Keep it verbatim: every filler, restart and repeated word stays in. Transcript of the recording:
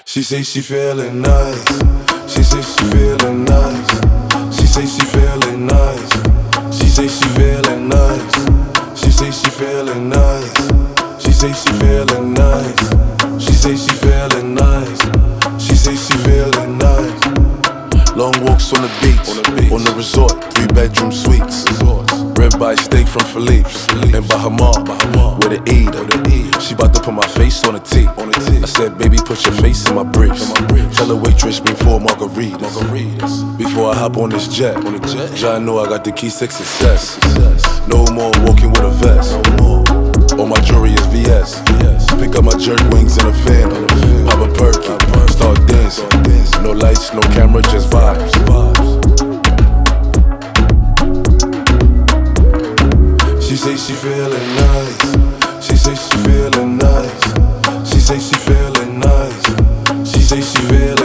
She say she feeling nice. She say she feeling nice. She say she feeling nice. She say she feeling nice. She say she feeling nice. She say she feeling nice. She say she feeling nice. She say she feeling nice. Long walks on the beach, on the, beach. On the resort, three bedroom suites. Ribeye steak from Philippe's, and Bahamar, where they eat her. She bout to put my face on the tee. I said, baby, put your face in my briefs. Tell the waitress bring four margaritas. Before I hop on this jet, John know I got the keys to success. No more walking with a vest. All my jewelry is V S. Pick up my jerk wings in a fan. Pop a perky, start dancing. No lights, no camera, just vibes. She say she feeling nice. She say she feeling nice. She say she feeling nice. She say she feeling